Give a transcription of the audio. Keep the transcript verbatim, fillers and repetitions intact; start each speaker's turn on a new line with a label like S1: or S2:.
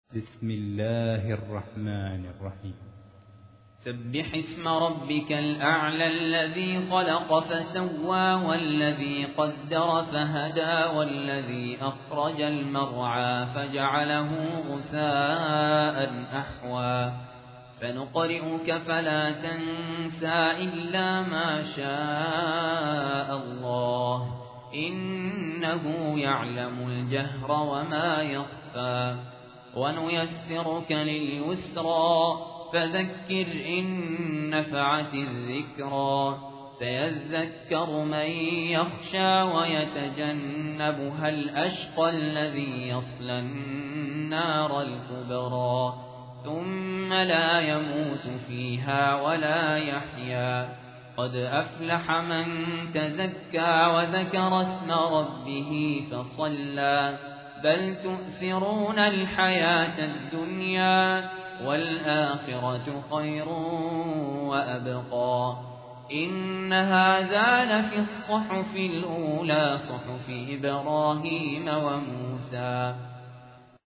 S1: بسم الله الرحمن الرحيم.
S2: سبح اسم ربك الأعلى الذي خلق فسوى والذي قدر فهدى والذي أخرج المرعى فجعله غثاء أحوى فنقرئك فلا تنسى إلا ما شاء الله إنه يعلم الجهر وما يخفى ونيسرك لليسرى فذكر إن نفعت الذكرى سيذكر من يخشى ويتجنبها الأشقى الذي يصلى النار الكبرى ثم لا يموت فيها ولا يحيا قد أفلح من تزكى وذكر اسم ربه فصلى بل تؤثرون الحياة الدنيا والآخرة خير وأبقى إن هذا لفي الصحف الأولى صحف إبراهيم وموسى